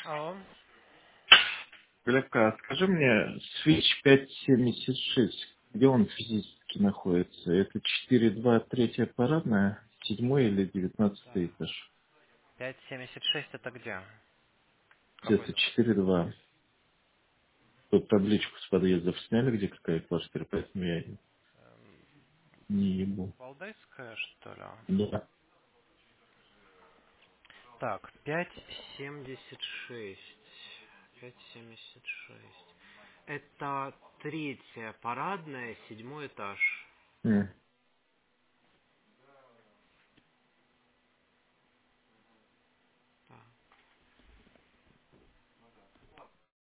Алло. Глебка, скажи мне, Switch 576, где он физически находится? Это 4.2, третья парадная, седьмой или девятнадцатый Да. этаж? 576 это где? Какой Это дом? 4.2. Тут табличку с подъездов сняли, где какая квартира, поэтому я не ебу. Валдайская, что ли? Да. Так, 576. 576. Это третья парадная, седьмой этаж.